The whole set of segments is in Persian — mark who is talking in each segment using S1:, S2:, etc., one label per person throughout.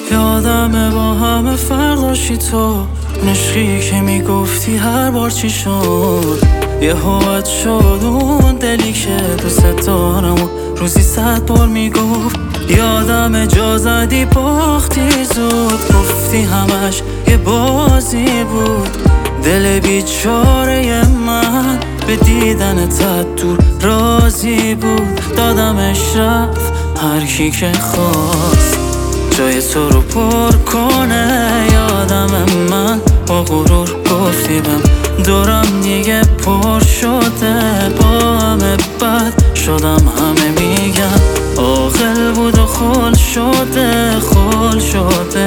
S1: یادمه با همه فرق داشتی تو، نشقی که میگفتی هر بار چی شد یه هوت شد. اون دلی که دوست دارم و روزی 100 بار میگفت. یادمه جا زدی باختی زود، گفتی همش یه بازی بود. دل بیچاره من به دیدنت دور راضی بود. دادمش رفت هر کی که خواست جای تو رو پر کنه. یادم من با غرور گفتی بهم دورم دیگه پر شده. با همه بد شدم همه میگن عاقل بود و خل شده خل شده.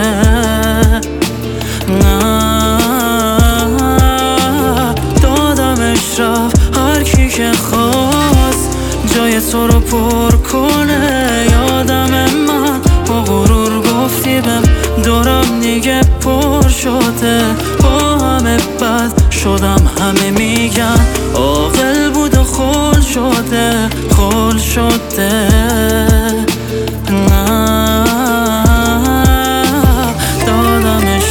S1: نه دادمش رفت هر کی که خواست جای تو رو پر کنه. یادم من با غرور گفتی بهم دورم دیگه پر شده. با همه بد شدم همه میگن عاقل بود و خل شده خل شده. نه دادمش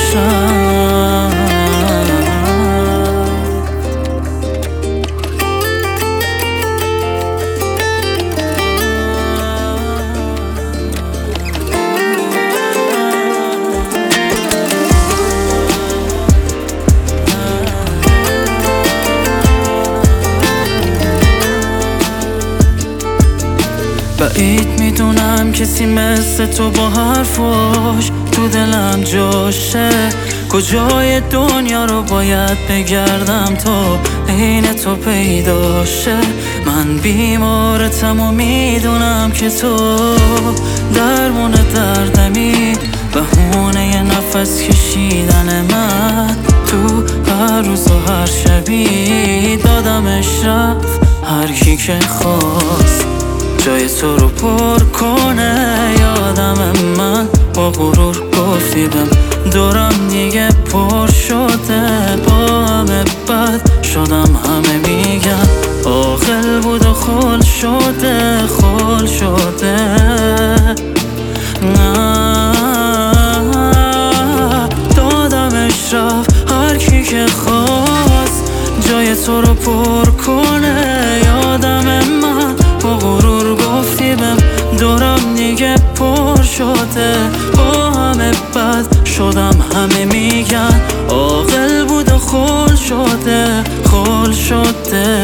S1: بعید میدونم کسی مثل تو با حرفاش تو دلم جاشه. کجای دنیا رو باید بگردم تا عین تو پیداشه. من بیمارتم و میدونم که تو درمون دردمی، بهونه ی نفس کشیدن من تو هر روز و هر شبی. دادمش رفت هر کی که خواست جای تو رو پر کنه. یادم من با غرور گفتی بهم دورم دیگه پر شده. با همه بد شدم همه میگن عاقل بود و خل شده خل شده. نه دادمش رفت هر کی که خواست جای تو رو پر کنه. یادم من با غرور گفتی بهم دورم دیگه پر شده. با همه بد شدم همه میگن عاقل بود و خل شده خل شده.